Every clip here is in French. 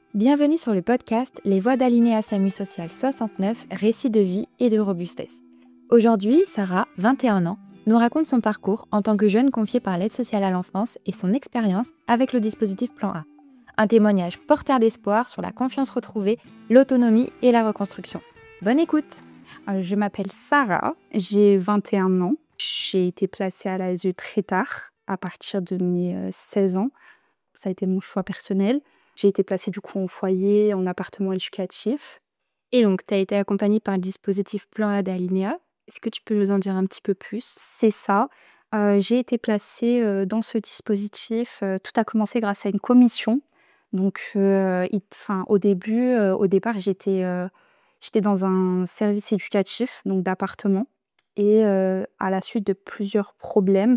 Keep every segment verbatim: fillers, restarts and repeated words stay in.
Bienvenue sur le podcast Les Voix d'Alinéa SAMU Social soixante-neuf, récits de vie et de robustesse. Aujourd'hui, Sarah, vingt et un ans, nous raconte son parcours en tant que jeune confiée par l'aide sociale à l'enfance et son expérience avec le dispositif Plan A. Un témoignage porteur d'espoir sur la confiance retrouvée, l'autonomie et la reconstruction. Bonne écoute! Euh, Je m'appelle Sarah, j'ai vingt et un ans. J'ai été placée à l'A S E très tard, à partir de mes euh, seize ans. Ça a été mon choix personnel. J'ai été placée du coup en foyer, en appartement éducatif. Et donc, tu as été accompagnée par le dispositif Plan A d'Alinéa. Est-ce que tu peux nous en dire un petit peu plus? C'est ça. Euh, j'ai été placée euh, dans ce dispositif. Euh, tout a commencé grâce à une commission. Donc, euh, il- 'fin, au début, euh, au départ, j'étais euh, j'étais dans un service éducatif, donc d'appartement. Et euh, à la suite de plusieurs problèmes,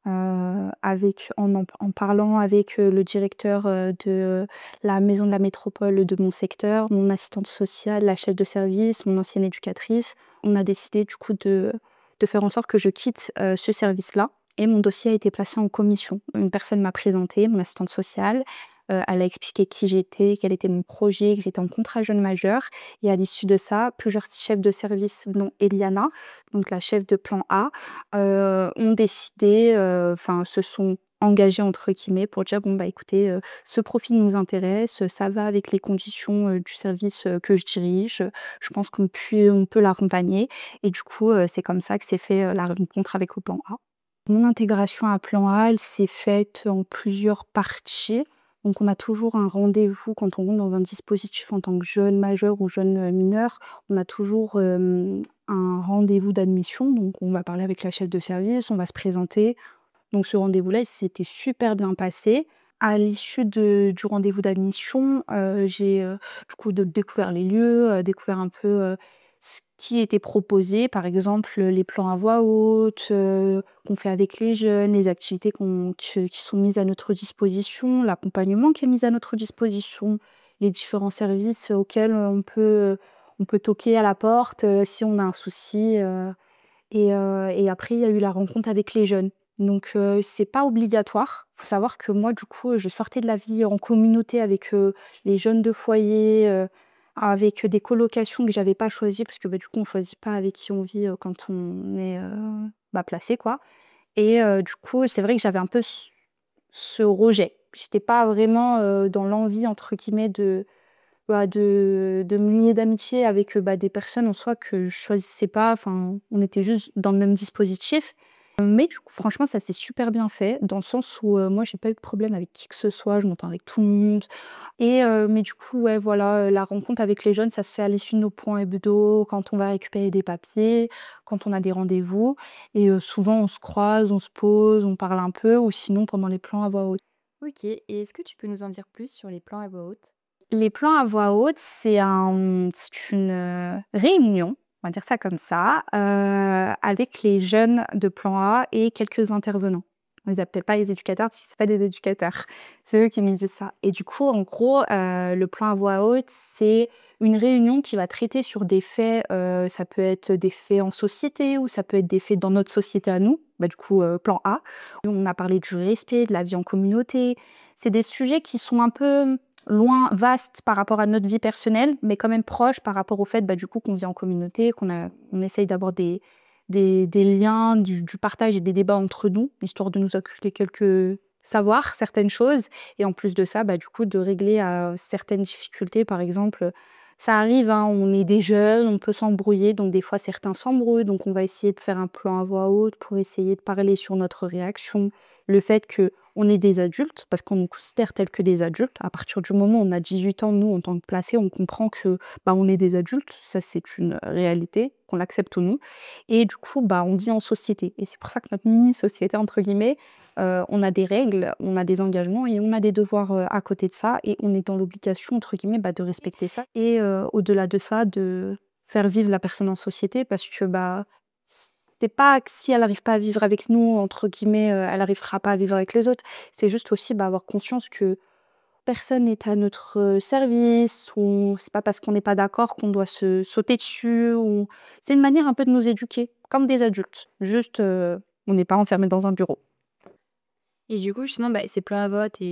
euh, avec, en, en- en parlant avec euh, le directeur euh, de la maison de la métropole de mon secteur, mon assistante sociale, la chef de service, mon ancienne éducatrice, on a décidé du coup de, de faire en sorte que je quitte euh, ce service-là. Et mon dossier a été placé en commission. Une personne m'a présenté, mon assistante sociale. Euh, elle a expliqué qui j'étais, quel était mon projet, que j'étais en contrat jeune majeur. Et à l'issue de ça, plusieurs chefs de service, dont Eliana, donc la chef de plan A, euh, ont décidé, euh, enfin, se sont engagés entre guillemets pour dire bon bah écoutez, euh, ce profil nous intéresse, ça va avec les conditions euh, du service euh, que je dirige, je pense qu'on peut, on peut l'accompagner. Et du coup, euh, c'est comme ça que s'est fait euh, la rencontre avec le plan A. Mon intégration à plan A, elle s'est faite en plusieurs parties. Donc on a toujours un rendez-vous quand on rentre dans un dispositif en tant que jeune majeur ou jeune euh, mineur. On a toujours euh, un rendez-vous d'admission. Donc on va parler avec la chef de service, on va se présenter. Donc ce rendez-vous-là, il s'était super bien passé. À l'issue de- du rendez-vous d'admission, euh, j'ai euh, du coup de- découvert les lieux, euh, découvert un peu euh, ce qui était proposé, par exemple les plans à voix haute euh, qu'on fait avec les jeunes, les activités qu'on- qui, qui sont mises à notre disposition, l'accompagnement qui est mis à notre disposition, les différents services auxquels on peut, on peut toquer à la porte euh, si on a un souci. euh, et, euh, et après, il y a eu la rencontre avec les jeunes. Donc, euh, c'est pas obligatoire. Faut savoir que moi, du coup, je sortais de la vie en communauté avec euh, les jeunes de foyer, euh, avec des colocations que j'avais pas choisies, parce que bah, du coup, on choisit pas avec qui on vit euh, quand on est euh, bah, placé, quoi. Et euh, du coup, c'est vrai que j'avais un peu ce, ce rejet. J'étais pas vraiment euh, dans l'envie, entre guillemets, de, bah, de, de me lier d'amitié avec euh, bah, des personnes en soi que je choisissais pas. Enfin, on était juste dans le même dispositif. Euh, Mais du coup, franchement, ça s'est super bien fait, dans le sens où euh, moi, j'ai pas eu de problème avec qui que ce soit, je m'entends avec tout le monde. Et, euh, mais du coup, ouais, voilà, euh, la rencontre avec les jeunes, ça se fait à l'issue de nos points hebdo, quand on va récupérer des papiers, quand on a des rendez-vous. Et euh, souvent, on se croise, on se pose, on parle un peu, ou sinon pendant les plans à voix haute. Ok, et est-ce que tu peux nous en dire plus sur les plans à voix haute? Les plans à voix haute, c'est un c'est une, heu, réunion, on va dire ça comme ça, heu, avec les jeunes de plan A et quelques intervenants. On les appelle pas les éducateurs, si c'est pas des éducateurs. C'est eux qui me disent ça. Et du coup, en gros, heu, le plan à voix haute, c'est une réunion qui va traiter sur des faits, heu, ça peut être des faits en société ou ça peut être des faits dans notre société à nous, bah, du coup, heu, plan A. On a parlé du respect, de la vie en communauté. C'est des sujets qui sont un peu loin, vaste par rapport à notre vie personnelle, mais quand même proche par rapport au fait bah, du coup qu'on vit en communauté, qu'on a, on essaye d'avoir des, des, des liens, du, du partage et des débats entre nous, histoire de nous occulter quelques savoirs, certaines choses, et en plus de ça, bah, du coup, de régler à certaines difficultés. Par exemple, ça arrive, hein, on est des jeunes, on peut s'embrouiller, donc des fois certains s'embrouillent, donc on va essayer de faire un plan à voix haute pour essayer de parler sur notre réaction, le fait que on est des adultes, parce qu'on nous considère tels que des adultes. À partir du moment où on a dix-huit ans, nous, en tant que placés, on comprend que bah, on est des adultes. Ça, c'est une réalité, qu'on l'accepte ou non. Et du coup, bah, on vit en société. Et c'est pour ça que notre mini-société, entre guillemets, euh, on a des règles, on a des engagements et on a des devoirs euh, à côté de ça. Et on est dans l'obligation, entre guillemets, bah, de respecter ça. Et euh, au-delà de ça, de faire vivre la personne en société, parce que bah, c'est pas que si elle n'arrive pas à vivre avec nous, entre guillemets, euh, elle n'arrivera pas à vivre avec les autres. C'est juste aussi bah, avoir conscience que personne n'est à notre euh, service, ou c'est pas parce qu'on n'est pas d'accord qu'on doit se sauter dessus. Ou... C'est une manière un peu de nous éduquer, comme des adultes. Juste, euh, on n'est pas enfermé dans un bureau. Et du coup, justement, bah, ces plans à voix haute et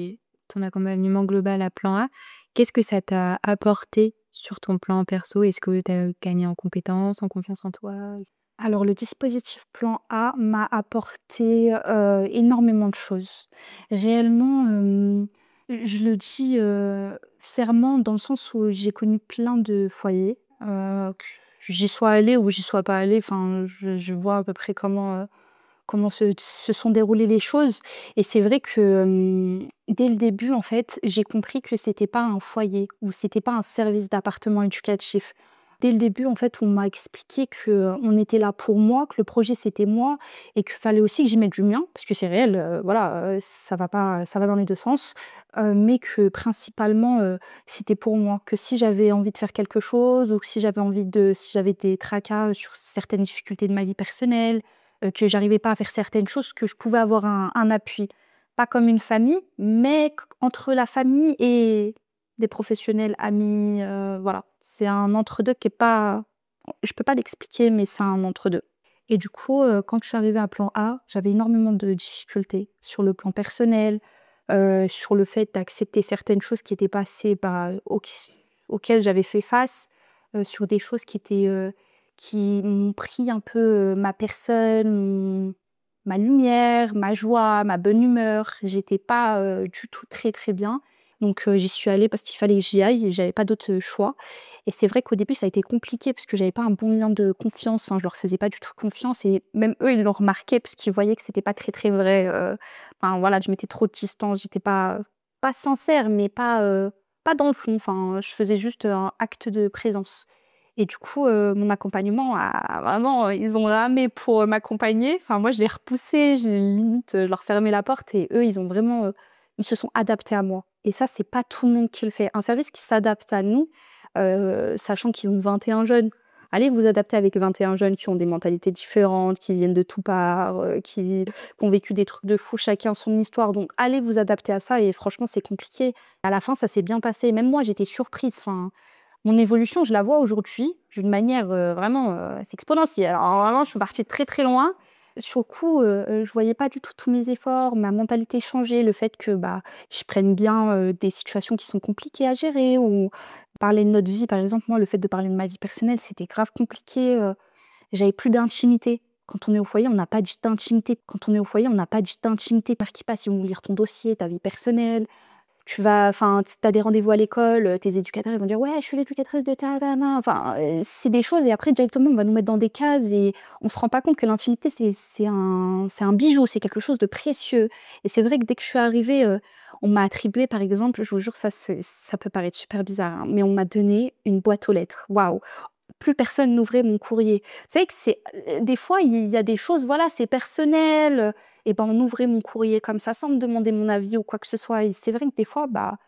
ton accompagnement global à plan A. Qu'est-ce que ça t'a apporté sur ton plan perso? Est-ce que tu as gagné en compétences, en confiance en toi? Alors le dispositif plan A m'a apporté, heu, énormément de choses. Réellement, hem, je le dis, heu, fièrement dans le sens où j'ai connu plein de foyers, heu, que j'y sois allée ou j'y sois pas allée, enfin je je vois à peu près comment, heu, comment se se sont déroulées les choses et c'est vrai que, hem, dès le début, en fait, j'ai compris que c'était pas un foyer ou c'était pas un service d'appartement éducatif. Dès le début, en fait, on m'a expliqué qu'on était là pour moi, que le projet c'était moi et qu'il fallait aussi que j'y mette du mien parce que c'est réel, heu, voilà, heu, ça va pas ça va dans les deux sens, heu, mais que principalement, heu, c'était pour moi. Que si j'avais envie de faire quelque chose ou que si j'avais envie de si j'avais des tracas, sur certaines difficultés de ma vie personnelle, heu, que j'arrivais pas à faire certaines choses, que je pouvais avoir un un appui. Pas comme une famille, mais q entre la famille et des professionnels, amis, heu, voilà. C'est un entre-deux qui est pas je peux pas l'expliquer, mais c'est un entre-deux et du coup, heu, quand je suis arrivée à plan A, j'avais énormément de difficultés sur le plan personnel, heu, sur le fait d'accepter certaines choses qui étaient passées, bah, auq auxquelles j'avais fait face, heu, sur des choses qui étaient, heu, qui m'ont pris un peu, heu, ma personne, mon ma lumière, ma joie, ma bonne humeur. J'étais pas, heu, du tout très, très bien. Donc, heu, j'y suis allée parce qu'il fallait que j'y aille et j'avais pas d'autre, heu, choix et c'est vrai qu'au début, ça a été compliqué parce que j'avais pas un bon lien de confiance. Enfin, je leur faisais pas du tout confiance et même eux, ils l'ont remarqué parce qu'ils voyaient que c'était pas très, très vrai, heu, enfin voilà, je mettais trop de distance, j'étais pas pas sincère, mais pas, heu, pas dans le fond. Enfin, je faisais juste, un acte de présence et du coup, heu, mon accompagnement a vraiment, heu, ils ont ramé pour, heu, m'accompagner. Enfin, moi, je les repoussais, j'ai limite, heu, leur fermé la porte et eux, ils ont vraiment, heu, ils se sont adaptés à moi et ça, c'est pas tout le monde qui le fait. Un service qui s'adapte à nous, heu, sachant qu'ils ont vingt et un jeunes. Allez vous adapter avec vingt et un jeunes qui ont des mentalités différentes, qui viennent de tout part, heu, qui qui ont vécu des trucs de fou, chacun son histoire. Donc allez vous adapter à ça et franchement, c'est compliqué. À la fin, ça s'est bien passé. Même moi, j'étais surprise. Enfin, mon évolution, je la vois aujourd'hui d'une manière, heu, vraiment, heu, c'est exponentiel. Alors vraiment, je suis partie de très, très loin. Sur le coup, heu heu, je voyais pas du tout tous mes efforts, ma mentalité changeait, le fait que, bah, je prenne bien, heu, des situations qui sont compliquées à gérer ou parler de notre vie. Par exemple, moi, le fait de parler de ma vie personnelle, c'était grave compliqué, heu, j'avais plus d'intimité. Quand on est au foyer, on n'a pas du d'intimité. Quand on est au foyer, on n'a pas du d'intimité par qui passe. Ils vont lire ton dossier, ta vie personnelle. Tu vas enfin, tu as des rendez-vous à l'école, heu, tes éducateurs, ils vont dire: «Ouais, je suis l'éducatrice de ta na na». Enfin, heu, c'est des choses et après directement, on va nous mettre dans des cases et on se rend pas compte que l'intimité, c'est c'est un c'est un bijou, c'est quelque chose de précieux et c'est vrai que dès que je suis arrivée, heu, on m'a attribué, par exemple, je vous jure, ça c'est ça peut paraître super bizarre, hein, mais on m'a donné une boîte aux lettres. Waouh! Plus personne n'ouvrait mon courrier. C'est vrai que c'est heu, des fois, il y a des choses, voilà, c'est personnel, heu et ben, on ouvrait mon courrier comme ça, sans me demander mon avis ou quoi que ce soit et c'est vrai que des fois, bah,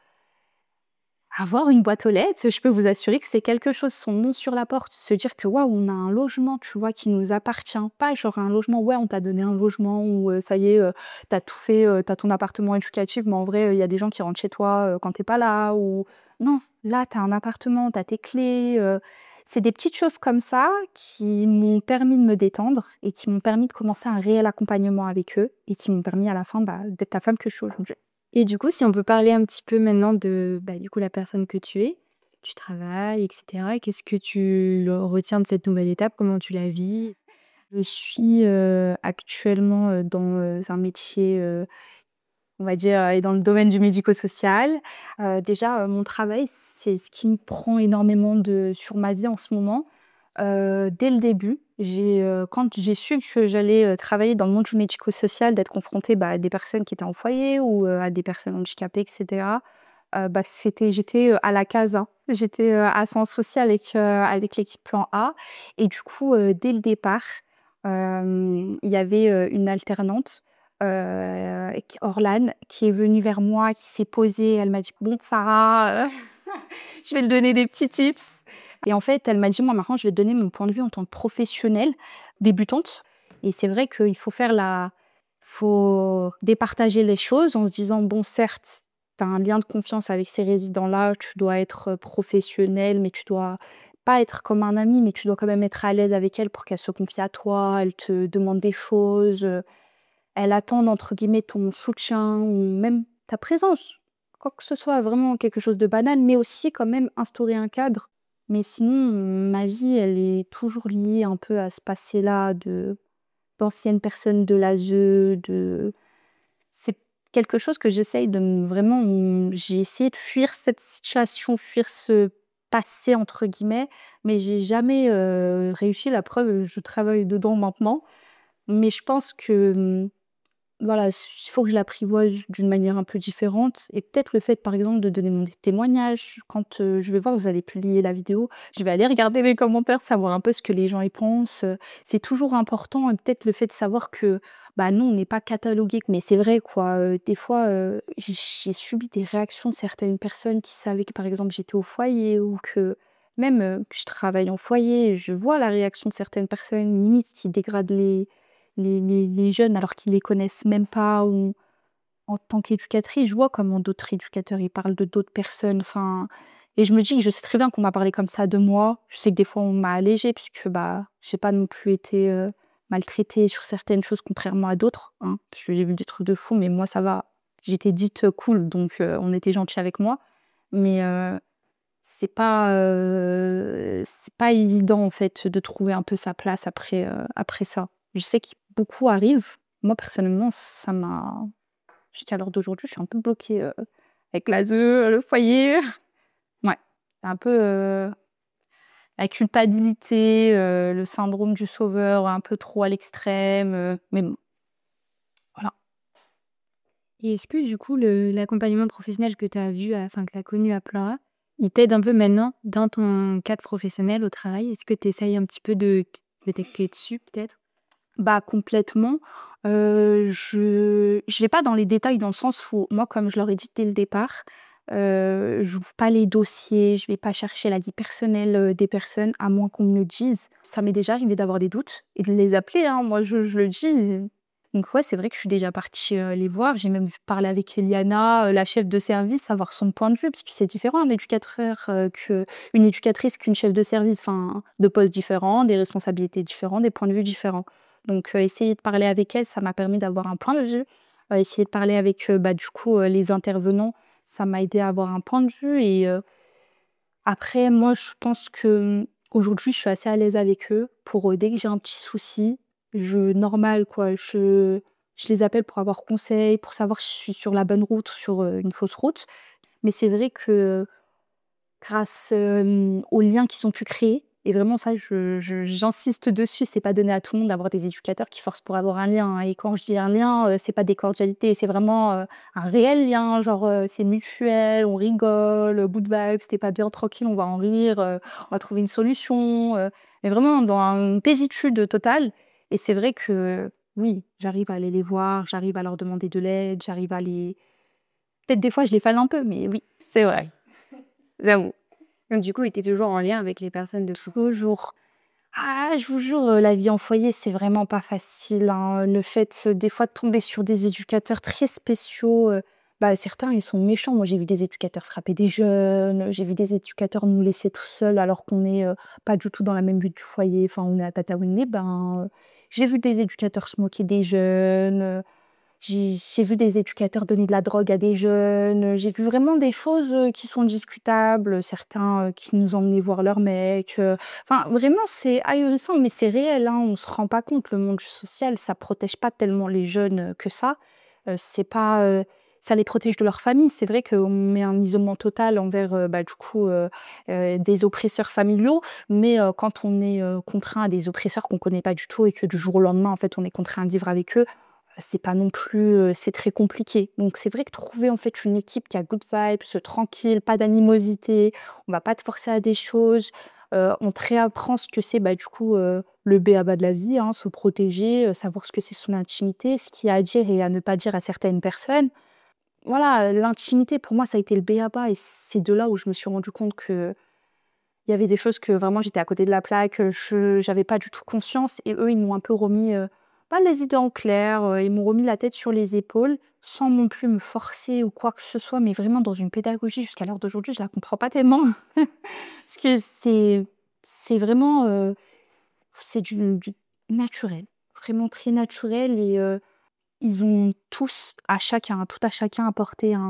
avoir une boîte aux lettres, je peux vous assurer que c'est quelque chose. Son nom sur la porte, se dire que, waouh, on a un logement, tu vois, qui nous appartient. Pas genre un logement, ouais, on t'a donné un logement ou heu, ça y est, heu, tu tout fait, heu, tu ton appartement éducatif, mais en vrai, il y a des gens qui rentrent chez toi, heu, quand t'es pas là ou non, là, t'as un appartement, t'as tes clés, heu, c'est des petites choses comme ça qui m'ont permis de me détendre et qui m'ont permis de commencer un réel accompagnement avec eux et qui m'ont permis à la fin, bah, d'être la femme que je suis aujourd'hui. Et du coup, si on peut parler un petit peu maintenant de, bah, du coup, la personne que tu es, tu travailles et cetera. Qu'est-ce que tu le retiens de cette nouvelle étape? Comment tu la vis? Je suis, heu, actuellement, heu, dans, heu, un métier, heu, on va dire, heu, dans le domaine du médico-social. Heu, déjà, heu, mon travail, c'est ce qui me prend énormément de sur ma vie en ce moment. Heu, dès le début, j'ai, heu, quand j'ai su que j'allais, heu, travailler dans le monde du médico-social, d'être confrontée, bah, à des personnes qui étaient en foyer ou, heu, à des personnes handicapées et cetera, heu, bah, c'était j'étais, heu, à la casa. J'étais, heu, à Sens Social avec, heu, avec l'équipe plan A et du coup, heu, dès le départ, hem, il y avait, heu, une alternante, heu, q Orlane, qui est venue vers moi, qui s'est posée. Elle m'a dit: «Bon Sarah, heu, je vais te donner des petits tips» et en fait, elle m'a dit: «Moi, maintenant, je vais te donner mon point de vue en tant que professionnelle débutante» et c'est vrai qu'il faut faire la faut départager les choses en se disant: «Bon, certes, tu as un lien de confiance avec ces résidents-là, tu dois être, heu, professionnelle, mais tu dois pas être comme un ami, mais tu dois quand même être à l'aise avec elle pour qu'elle se confie à toi, elle te demande des choses, heu, elle attend entre guillemets ton soutien ou même ta présence. quoi que ce soit, vraiment quelque chose de banal, mais aussi quand même instaurer un cadre. Mais sinon, ma vie, elle est toujours liée un peu à ce passé-là de d'anciennes personnes de l'A S E, de c'est quelque chose que j'essaye de me vraiment, mmh, j'ai essayé de fuir cette situation, fuir ce «passé» entre guillemets, mais j'ai jamais, heu, réussi. La preuve, je travaille dedans maintenant. Mais je pense que, mmh, voilà, s il faut que je l'apprivoise d'une manière un peu différente et peut-être le fait, par exemple, de donner mon témoignage quand, heu, je vais voir, vous allez publier la vidéo, je vais aller regarder les commentaires, savoir un peu ce que les gens y pensent, heu, c'est toujours important et peut-être le fait de savoir que, bah, non, on n'est pas catalogué, mais c'est vrai quoi, heu, des fois, heu, j'ai j'ai subi des réactions de certaines personnes qui savaient que, par exemple, j'étais au foyer ou que même, heu, que je travaille en foyer, je vois la réaction de certaines personnes, limite qui dégradent les les les les jeunes alors qu'ils les connaissent même pas ou en tant qu'éducatrice, je vois comment d'autres éducateurs, ils parlent de d'autres personnes, enfin et je me dis que je sais très bien qu'on m'a parlé comme ça de moi. Je sais que des fois on m'a allégée puisque, bah, j'ai pas non plus été, heu, maltraitée sur certaines choses contrairement à d'autres, hein, parce que j'ai vu des trucs de fou, mais moi ça va. J'étais dite, heu, cool donc heu, on était gentils avec moi. Mais heu, c'est pas, heu, c'est pas évident en fait de trouver un peu sa place après, heu, après ça. Je sais que beaucoup arrivent. Moi personnellement, ça m'a jusqu'à l'heure d'aujourd'hui, je suis un peu bloquée, heu, avec l'A S E, le foyer. Ouais, un peu, heu, la culpabilité, heu, le syndrome du sauveur un peu trop à l'extrême, heu, mais bon, voilà. Et est-ce que du coup le l'accompagnement professionnel que tu as vu, à enfin que tu as connu à Plein A, il t'aide un peu maintenant dans ton cadre professionnel au travail? Est-ce que tu essayes un petit peu de t de t'appuyer dessus peut-être? Bah, complètement. Heu, je je vais pas dans les détails dans le sens où moi, comme je leur ai dit dès le départ, heu, j'ouvre pas les dossiers, je vais pas chercher la vie personnelle, heu, des personnes à moins qu'on me le dise. Ça m'est déjà arrivé d'avoir des doutes et de les appeler, hein, moi je je le dis. Donc ouais, c'est vrai que je suis déjà partie, heu, les voir. J'ai même parlé avec Eliana, heu, la chef de service, savoir son point de vue, parce que c'est différent un éducateur, heu, qu'une éducatrice, qu'une chef de service, enfin, deux postes différents, des responsabilités différentes, des points de vue différents. Donc, heu, essayer de parler avec elle, ça m'a permis d'avoir un point de vue. Heu, essayer de parler avec, heu, bah, du coup, heu, les intervenants, ça m'a aidé à avoir un point de vue et heu, après moi, je pense que, mmh, aujourd'hui, je suis assez à l'aise avec eux pour, heu, dès que j'ai un petit souci, je normal quoi, je je les appelle pour avoir conseil, pour savoir si je suis sur la bonne route, sur, heu, une fausse route. Mais c'est vrai que grâce, hem, aux liens qui sont pu créer et vraiment ça je je j'insiste dessus, c'est pas donné à tout le monde d'avoir des éducateurs qui forcent pour avoir un lien, hein et quand je dis un lien, heu, c'est pas des cordialités, c'est vraiment, heu, un réel lien, genre, heu, c'est mutuel, on rigole, heu, good vibes, tu pas bien, tranquille, on va en rire, heu, on va trouver une solution, heu, mais vraiment dans une paisitude totale et c'est vrai que, oui, j'arrive à aller les voir, j'arrive à leur demander de l'aide, j'arrive à les peut-être des fois je les fane un peu, mais oui, c'est vrai, j'avoue. Donc du coup, tu es toujours en lien avec les personnes de fou. Toujours. Ah, je vous jure, heu, la vie en foyer, c'est vraiment pas facile, hein. Le fait, heu, des fois, de tomber sur des éducateurs très spéciaux, heu, bah, certains, ils sont méchants. Moi, j'ai vu des éducateurs frapper des jeunes, j'ai vu des éducateurs nous laisser tout seuls alors qu'on est, heu, pas du tout dans la même vue du foyer, enfin, on est à Tataouine-les-Bains, heu. J'ai vu des éducateurs se moquer des jeunes, j'ai j'ai vu des éducateurs donner de la drogue à des jeunes, j'ai vu vraiment des choses, heu, qui sont discutables, certains, heu, qui nous emmenaient voir leurs mecs, heu, enfin vraiment c'est ahurissant mais c'est réel, hein, on se rend pas compte. Le monde social, ça protège pas tellement les jeunes, heu, que ça. Heu, c'est pas, heu, ça les protège de leur famille. C'est vrai qu'on met un isolement total envers, heu, bah, du coup, heu heu, des oppresseurs familiaux, mais heu, quand on est, heu, contraint à des oppresseurs qu'on connaît pas du tout et que du jour au lendemain, en fait, on est contraint de vivre avec eux, c'est pas non plus, heu, c'est très compliqué. Donc c'est vrai que trouver en fait une équipe qui a good vibes, se tranquille, pas d'animosité, on va pas te forcer à des choses, heu, on te réapprend ce que c'est, bah, du coup, heu, le b.a-ba de la vie, hein, se protéger, heu, savoir ce que c'est son intimité, ce qu'il y a à dire et à ne pas dire à certaines personnes. Voilà, heu, l'intimité pour moi ça a été le b.a-ba et c'est de là où je me suis rendu compte qu'il y avait des choses que vraiment j'étais à côté de la plaque, heu, je j'avais pas du tout conscience et eux ils m'ont un peu remis, heu, pas les idées en clair, heu, ils m'ont remis la tête sur les épaules, sans non plus me forcer ou quoi que ce soit, mais vraiment dans une pédagogie jusqu'à l'heure d'aujourd'hui, je la comprends pas tellement. Parce que c'est c'est vraiment, heu, c'est du du naturel, vraiment très naturel et heu, ils ont tous à chacun, tout à chacun apporté un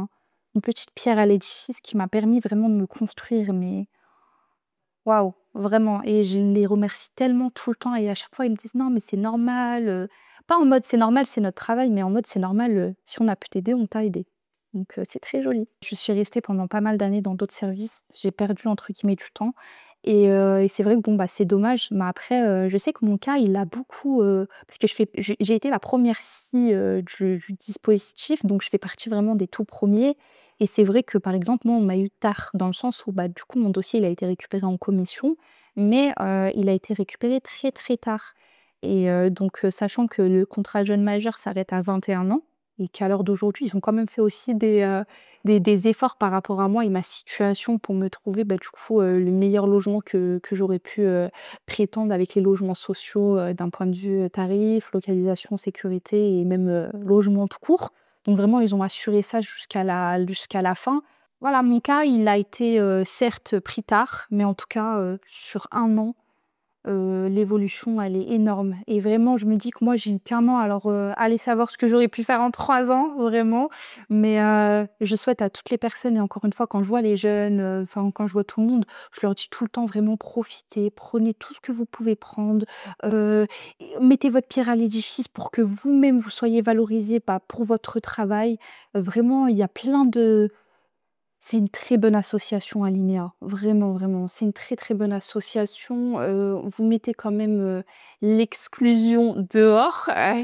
une petite pierre à l'édifice qui m'a permis vraiment de me construire, mais waouh, vraiment et je les remercie tellement tout le temps et à chaque fois, ils me disent: «Non, mais c'est normal», heu, pas en mode: «C'est normal, c'est notre travail», mais en mode: «C'est normal, heu, si on a pu t'aider, on t'a aidé». Donc heu, c'est très joli. Je suis restée pendant pas mal d'années dans d'autres services. J'ai perdu entre guillemets «du temps» et heu et c'est vrai que bon, bah, c'est dommage, mais après, heu, je sais que mon cas, il a beaucoup, heu parce que je fais j'ai j'ai été la première fille, heu, du du dispositif, donc je fais partie vraiment des tout premiers et c'est vrai que, par exemple, moi, on m'a eu tard dans le sens où, bah, du coup, mon dossier, il a été récupéré en commission, mais heu, il a été récupéré très, très tard et heu, donc heu, sachant que le contrat jeune majeur s'arrête à vingt et un ans et qu'à l'heure d'aujourd'hui, ils ont quand même fait aussi des, heu, des des efforts par rapport à moi et ma situation pour me trouver, bah, du coup, heu, le meilleur logement que que j'aurais pu, heu, prétendre avec les logements sociaux, heu, d'un point de vue, heu, tarif, localisation, sécurité et même, heu, logement tout court. Donc vraiment, ils ont assuré ça jusqu'à la jusqu'à la fin. Voilà, mon cas, il a été, heu, certes pris tard, mais en tout cas, heu, sur un an, Heu, l'évolution, elle est énorme et vraiment, je me dis que moi, j'ai eu qu'un an alors, heu, allez savoir ce que j'aurais pu faire en trois ans, vraiment. Mais, heu, je souhaite à toutes les personnes et encore une fois, quand je vois les jeunes, heu, enfin, quand je vois tout le monde, je leur dis tout le temps vraiment: «Profitez, prenez tout ce que vous pouvez prendre, heu, et mettez votre pierre à l'édifice pour que vous-même, vous soyez valorisés, bah, pour votre travail». Heu, vraiment, il y a plein de c'est une très bonne association Alinéa, vraiment, vraiment. C'est une très, très bonne association, heu, vous mettez quand même, heu, l'exclusion dehors. Heu,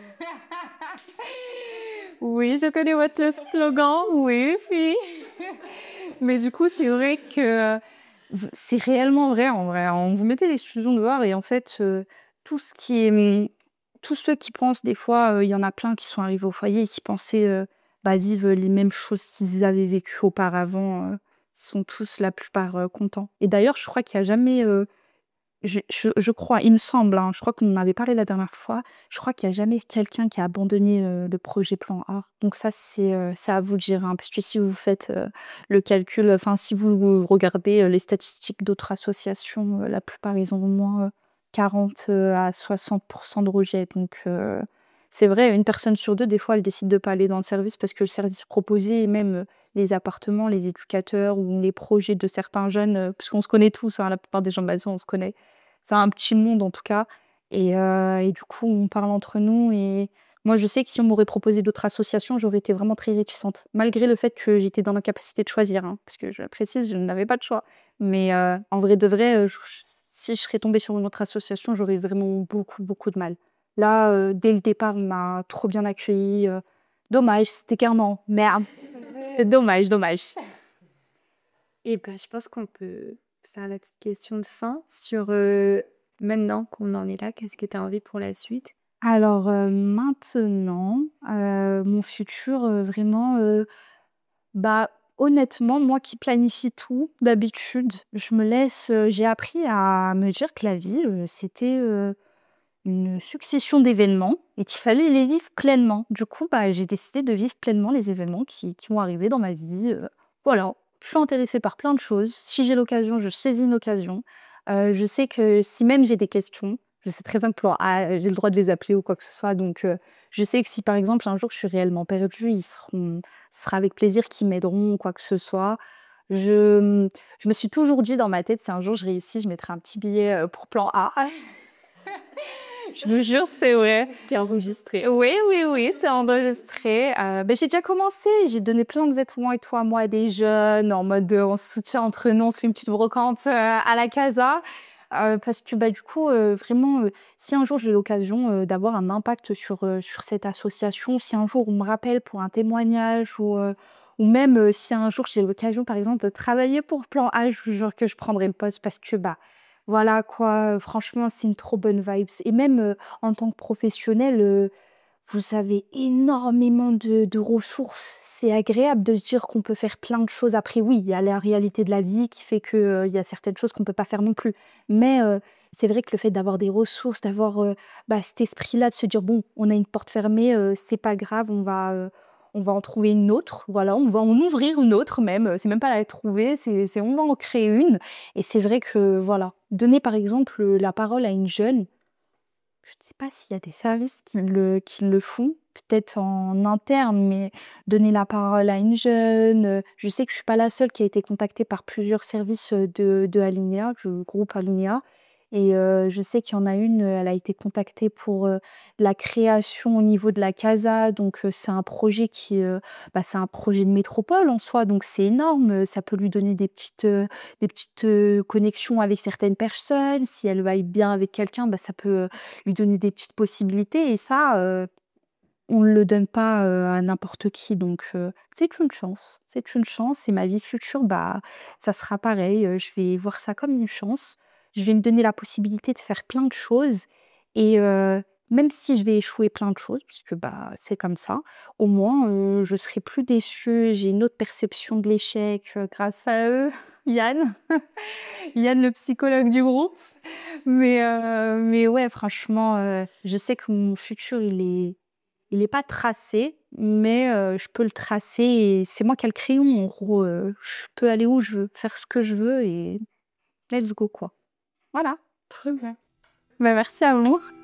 oui, je connais votre slogan, oui, oui. Mais du coup, c'est vrai que, v c'est réellement vrai, en vrai, hein. On vous mettez l'exclusion dehors et en fait, heu, tout ce qui est, mmh, tous ceux qui pensent des fois, heu, il y en a plein qui sont arrivés au foyer et qui pensaient, heu, bah, vivre les mêmes choses qu'ils avaient vécues auparavant, heu, sont tous la plupart, heu, contents et d'ailleurs, je crois qu'il y a jamais, heu je je je crois, il me semble, hein, je crois qu'on en avait parlé la dernière fois, je crois qu'il y a jamais quelqu'un qui a abandonné, heu, le projet plan A. Donc ça, c'est, heu, c'est à vous de gérer, hein, parce que si vous faites, heu, le calcul, enfin, si vous regardez, heu, les statistiques d'autres associations, heu, la plupart, ils ont au moins, heu, quarante, heu, à soixante de rejet. Donc heu, c'est vrai, une personne sur deux, des fois, elle décide de pas aller dans le service parce que le service proposé et même, heu, les appartements, les éducateurs ou les projets de certains jeunes, heu, parce qu'on se connaît tous, hein, la plupart des gens de la maison, on se connaît. C'est un petit monde en tout cas et heu et du coup, on parle entre nous et moi, je sais que si on m'aurait proposé d'autres associations, j'aurais été vraiment très réticente, malgré le fait que j'étais dans l'incapacité de choisir, hein, parce que je précise, je n'avais pas de choix. Mais heu, en vrai de vrai, heu, j si je serais tombée sur une autre association, j'aurais vraiment beaucoup, beaucoup de mal. Là, heu, dès le départ, on m'a trop bien accueillie, heu, dommage, c'était qu'un an, merde. Dommage, dommage. Et ben, je pense qu'on peut faire la petite question de fin sur, heu, maintenant qu'on en est là, qu'est-ce que tu as envie pour la suite? Alors, heu, maintenant, heu, mon futur, heu, vraiment, heu, bah, honnêtement, moi qui planifie tout d'habitude, je me laisse, heu, j'ai appris à me dire que la vie, heu, c'était, heu, une succession d'événements et qu'il fallait les vivre pleinement. Du coup, bah, j'ai décidé de vivre pleinement les événements qui qui vont arriver dans ma vie, heu, voilà. Je suis intéressée par plein de choses. Si j'ai l'occasion, je saisis une occasion. Heu, je sais que si même j'ai des questions, je sais très bien que plan A, j'ai le droit de les appeler ou quoi que ce soit. Donc, heu, je sais que si, par exemple, un jour je suis réellement perdue, ils seront ce sera avec plaisir qu'ils m'aideront ou quoi que ce soit. Je, mmh, je me suis toujours dit dans ma tête: «Si un jour je réussis, je mettrai un petit billet, heu, pour plan A». Je vous jure, c'est vrai. C'est enregistré. Oui, oui, oui, c'est enregistré. Heu, beh, j'ai déjà commencé, j'ai donné plein de vêtements et tout à moi à des jeunes en mode, heu, on se soutient entre nous, on se fait une petite brocante, heu, à la casa. Heu, parce que, bah, du coup, heu, vraiment, heu, si un jour j'ai l'occasion, heu, d'avoir un impact sur, heu, sur cette association, si un jour on me rappelle pour un témoignage ou, heu, ou même, heu, si un jour j'ai l'occasion, par exemple, de travailler pour Plan A, je vous jure que je prendrai le poste parce que, bah, voilà quoi, heu, franchement, c'est une trop bonne vibes et même, heu, en tant que professionnel, heu, vous avez énormément de de ressources. C'est agréable de se dire qu'on peut faire plein de choses. Après oui, il y a la réalité de la vie qui fait que, heu, il y a certaines choses qu'on peut pas faire non plus. Mais, heu, c'est vrai que le fait d'avoir des ressources, d'avoir, heu, bah, cet esprit-là de se dire: «Bon, on a une porte fermée, heu, c'est pas grave, on va, heu, on va en trouver une autre». Voilà, on va en ouvrir une autre même, heu, c'est même pas la trouver, c'est c'est on va en créer une et c'est vrai que voilà, donner par exemple, la parole à une jeune, je ne sais pas s'il y a des services qui le qui le font, peut-être en interne, mais donner la parole à une jeune, heu, je sais que je suis pas la seule qui a été contactée par plusieurs services, heu, de de Alinéa, du groupe Alinéa et heu, je sais qu'il y en a une, heu, elle a été contactée pour, heu, la création au niveau de la casa, donc heu, c'est un projet qui, heu, bah, c'est un projet de métropole en soi, donc c'est énorme, heu, ça peut lui donner des petites, heu, des petites, heu, connexions avec certaines personnes. Si elle vibe bien avec quelqu'un, bah, ça peut, heu, lui donner des petites possibilités et ça, heu, on le donne pas, heu, à n'importe qui donc heu, c'est une chance. C'est une chance et ma vie future, bah, ça sera pareil, heu, je vais voir ça comme une chance. Je vais me donner la possibilité de faire plein de choses et heu, même si je vais échouer plein de choses puisque, bah, c'est comme ça, au moins, heu, je serai plus déçue. J'ai une autre perception de l'échec, heu, grâce à eux, Yann, Yann le psychologue du groupe. Mais heu, mais ouais, franchement, heu, je sais que mon futur, il est il est pas tracé, mais heu, je peux le tracer et c'est moi qui ai le crayon en gros, heu, je peux aller où je veux, faire ce que je veux et let's go, quoi. Voilà. Trop bien. Bah, merci à vous.